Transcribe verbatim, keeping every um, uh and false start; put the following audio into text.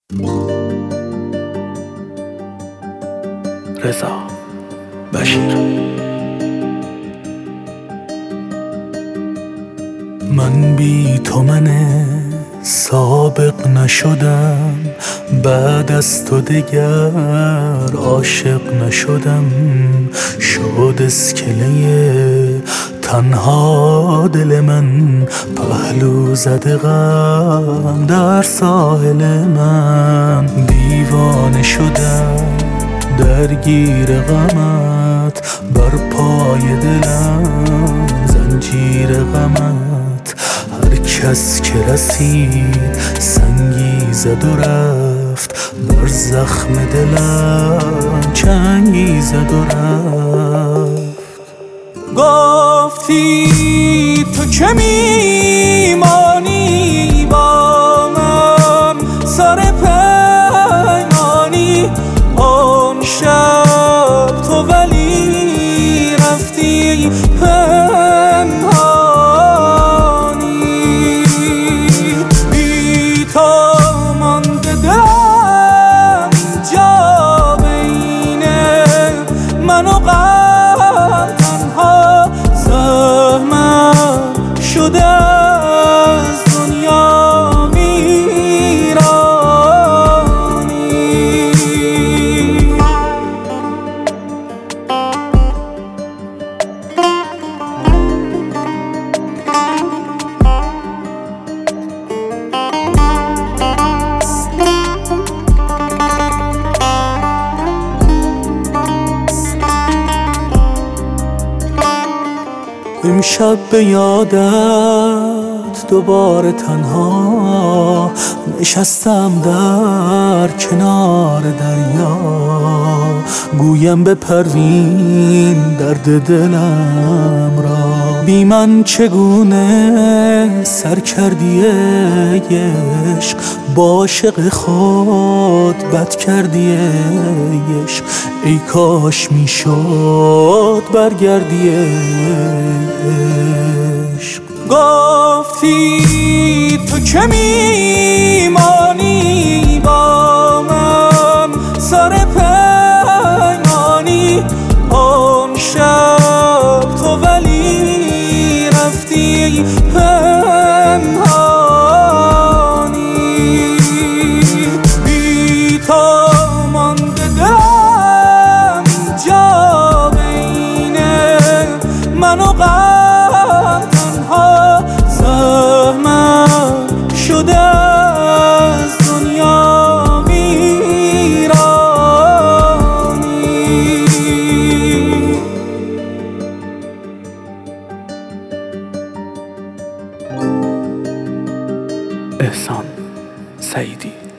رضا بشیر. من بی تو من سابق نشدم، بعد از تو دگر عاشق نشدم. شد اسکله تنها دل من، پهلو زده غم در ساحل من. دیوانه شدم درگیر غمت، بر پای دلم زنجیر غمت. هر کس که رسید سنگی زد و رفت، بر زخم دلم چنگی زد و رفت. گفتی تو که میمانی با من، سر پیمانی آن شب تو ولی رفتی پنهانی. بی تو مانده دلم اینجا بین من و غم، تنها زحمت شده از دنیا ویرانی. امشب به یادت دوباره تنها نشستم در کنار دریا. گویم به پروین درد دلم را، بی من چگونه سر کردی ای عشق. با عاشق خود بد کردی ای عشق، ای کاش میشد برگردی ای عشق. گفتی تو که میمانی با من، سر پیمانی آن شب تو ولی رفتی پنهانی. بی تو مانده دلم اینجا بین من و غم، تنها زحمت شده از دنیا ویرانی. احسان سعیدی.